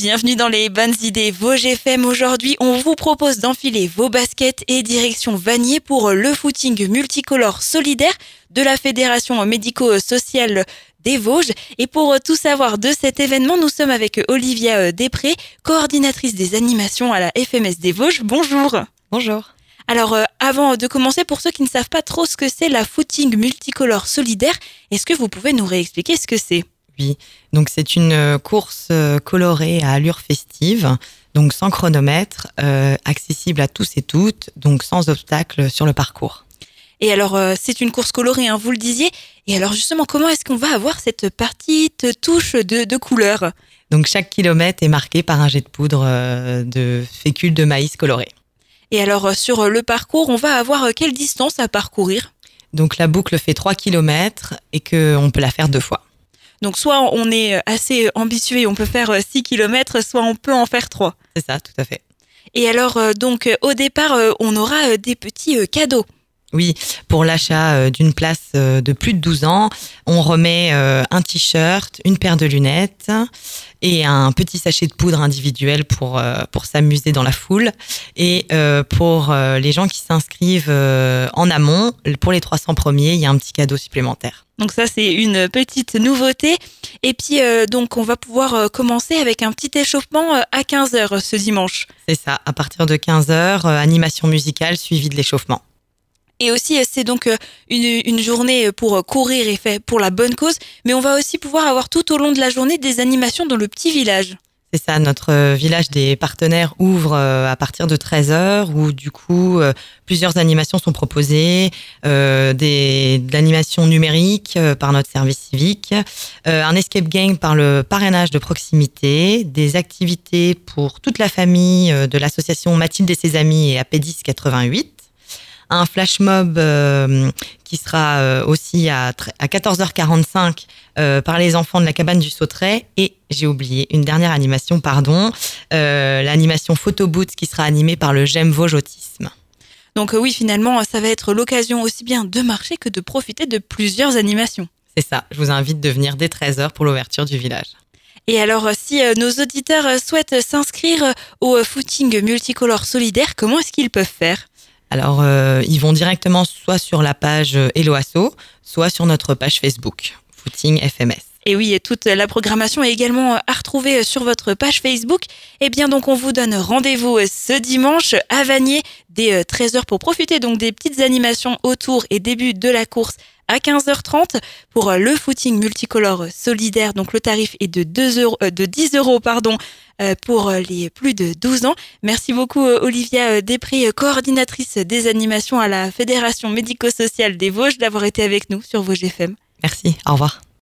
Bienvenue dans les bonnes idées Vosges FM. Aujourd'hui, on vous propose d'enfiler vos baskets et direction Vanier pour le footing multicolore solidaire de la Fédération médico-sociale des Vosges. Et pour tout savoir de cet événement, nous sommes avec Olivia Després, coordinatrice des animations à la FMS des Vosges. Bonjour. Bonjour. Alors, avant de commencer, pour ceux qui ne savent pas trop ce que c'est la footing multicolore solidaire, est-ce que vous pouvez nous réexpliquer ce que c'est ? Oui, donc c'est une course colorée à allure festive, donc sans chronomètre, accessible à tous et toutes, donc sans obstacle sur le parcours. Et alors, c'est une course colorée, hein, vous le disiez. Et alors justement, comment est-ce qu'on va avoir cette petite touche de couleur ? Donc chaque kilomètre est marqué par un jet de poudre de fécule de maïs coloré. Et alors, sur le parcours, on va avoir quelle distance à parcourir ? Donc la boucle fait 3 kilomètres et qu'on peut la faire 2 fois. Donc soit on est assez ambitieux et on peut faire 6 km, soit on peut en faire 3. C'est ça, tout à fait. Et alors, donc au départ, on aura des petits cadeaux. Oui, pour l'achat d'une place de plus de 12 ans, on remet un t-shirt, une paire de lunettes et un petit sachet de poudre individuel pour s'amuser dans la foule. Et pour les gens qui s'inscrivent en amont, pour les 300 premiers, il y a un petit cadeau supplémentaire. Donc ça, c'est une petite nouveauté. Et puis, donc, on va pouvoir commencer avec un petit échauffement à 15h ce dimanche. C'est ça, à partir de 15h, animation musicale suivie de l'échauffement. Et aussi, c'est donc une journée pour courir et fait pour la bonne cause. Mais on va aussi pouvoir avoir tout au long de la journée des animations dans le petit village. C'est ça, notre village des partenaires ouvre à partir de 13h où du coup plusieurs animations sont proposées, de l'animation numérique par notre service civique, un escape game par le parrainage de proximité, des activités pour toute la famille de l'association Mathilde et ses amis et AP10 88. Un flash mob qui sera aussi à 14h45 par les enfants de la cabane du Sauteret. Et j'ai oublié une dernière animation, l'animation Photo Boots qui sera animée par le GEM Vosges Autisme. Donc oui, finalement, ça va être l'occasion aussi bien de marcher que de profiter de plusieurs animations. C'est ça, je vous invite de venir dès 13h pour l'ouverture du village. Et alors, si nos auditeurs souhaitent s'inscrire au footing multicolore solidaire, comment est-ce qu'ils peuvent faire ? Alors, ils vont directement soit sur la page Hello Asso, soit sur notre page Facebook, Footing FMS. Et oui, et toute la programmation est également à retrouver sur votre page Facebook. Et bien donc, on vous donne rendez-vous ce dimanche à Vanier dès 13h pour profiter donc des petites animations autour et début de la course à 15h30 pour le footing multicolore solidaire. Donc, le tarif est de 10 euros, pour les plus de 12 ans. Merci beaucoup Olivia Després, coordinatrice des animations à la Fédération médico-sociale des Vosges, d'avoir été avec nous sur Vosges FM. Merci, au revoir.